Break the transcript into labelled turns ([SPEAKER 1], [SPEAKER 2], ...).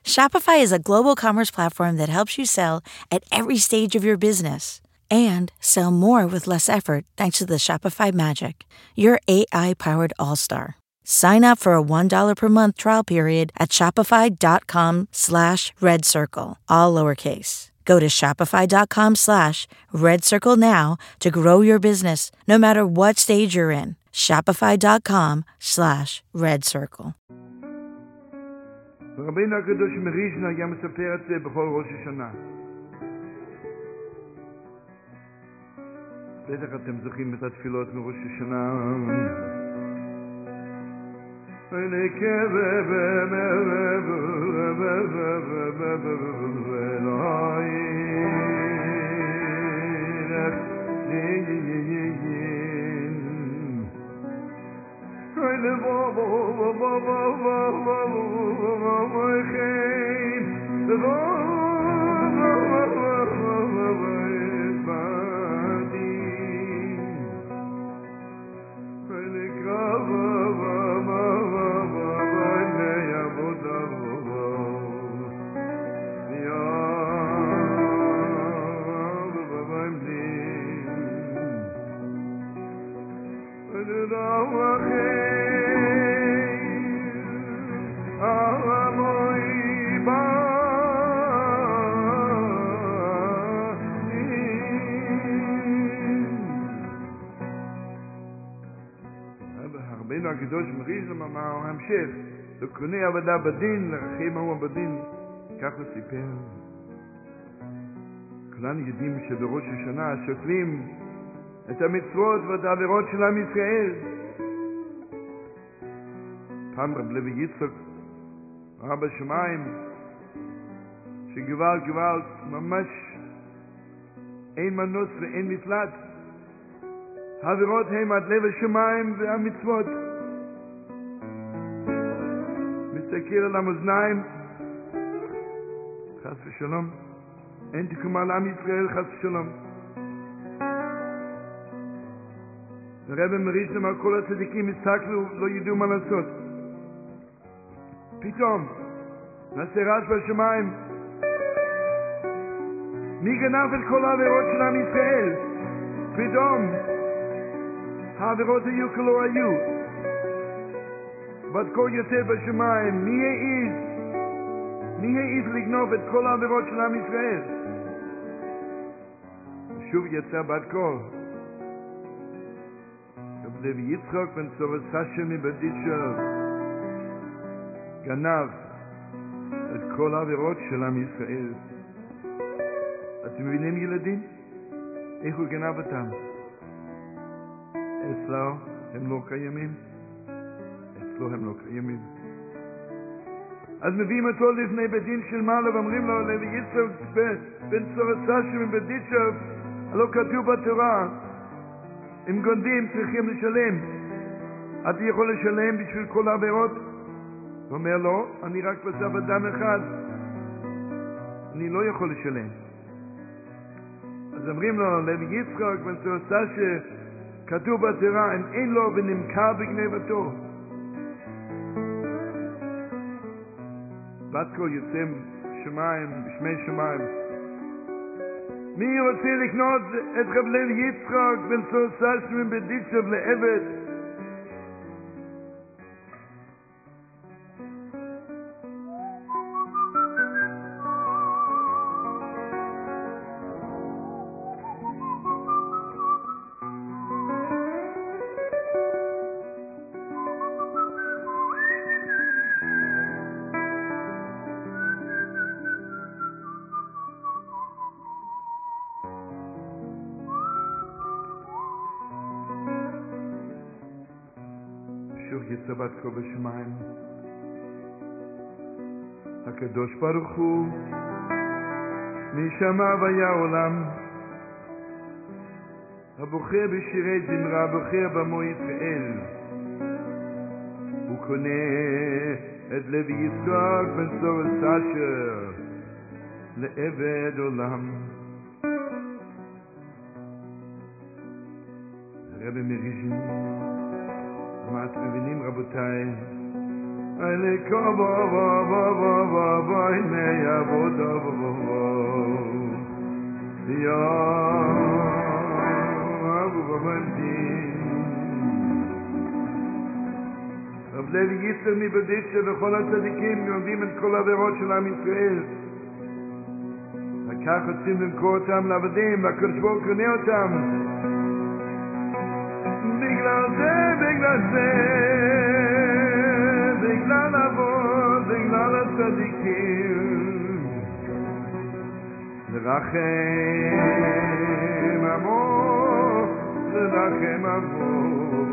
[SPEAKER 1] Shopify is a global commerce platform that helps you sell at every stage of your business and sell more with less effort thanks to the Shopify Magic, your AI-powered all-star. Sign up for a $1 per month trial period at shopify.com/redcircle, all lowercase. Go to shopify.com/redcircle now to grow your business no matter what stage you're in. Shopify.com/redcircle.
[SPEAKER 2] רבינו הקדוש מריז'ן היה מספר את זה בכל ראש השנה. בטח אתם זוכרים את התפילות מראש השנה. הקדוש מריז'ן אמר המשך לקוני עבודה בדין לרחים ההוא בדין כך הוא סיפר כולנו יודעים שבראש השנה שוקלים את המצוות ואת העבירות של עם ישראל פעם רב לוי יצחק רב השמיים שגבל ממש אין מנוס ואין מפלט העבירות הם עד לב השמיים והמצוות מסתכל על המאזניים חס ושלום אין תקומה לעם ישראל חס ושלום הרב מריז'ן אמר כל הצדיקים הסתכלו לא ידעו מה לעשות פתאום נעשה רעש בשמיים מי גנב את כל העבירות של עם ישראל פתאום העבירות היו כלא היו בת קול יוצא בשמיים מי העז לגנוב את כל העבירות של עם ישראל שוב יצא בת קול רב לוי יצחק בן צור סשה מבדיצ'ב גנב את כל העבירות של עם ישראל אתם מבינים ילדים? איך הוא גנב אותם? אצלו הם לא קיימים אצלו הם לא קיימים אז מביאים אותו לפני בית דין של מעלה ואומרים לו לוי יצחק בן צור סשה מבדיצ'ב הלא כתוב בתורה אם גונבים צריכים לשלם אתה יכול לשלם בשביל כל העבירות? הוא אומר לו אני רק בסף אדם אחד אני לא יכול לשלם אז אומרים לו לוי יצחק בן צור סשה כתוב בתורה אם אין לו ונמכר בגנבתו בת קול יוצא שמיים בשמי שמיים מי רוצה לקנות את רב לוי יצחק בן צור סשה מבדיצ'ב לעבד יצא בת קול בשמיים הקדוש ברוך הוא מי שמע והיה עולם הבוחר בשירי זמרה בוחר במו ישראל הוא קונה את לוי יצחק בן צור סשה לעבד עולם הרב מריז'ן מה אתם מבינים רבותיי Eine Kobo bo ne ya bo ya abu bandi Ablev yitzer mi beditze v'chol ha-tzadikim yomdim et kol averot shel Am Yisrael וכך רוצים למכור אותם לעבדים והקדוש ברוך קונה אותם בגלל אבות, בגלל הצדיקים לרחם עמו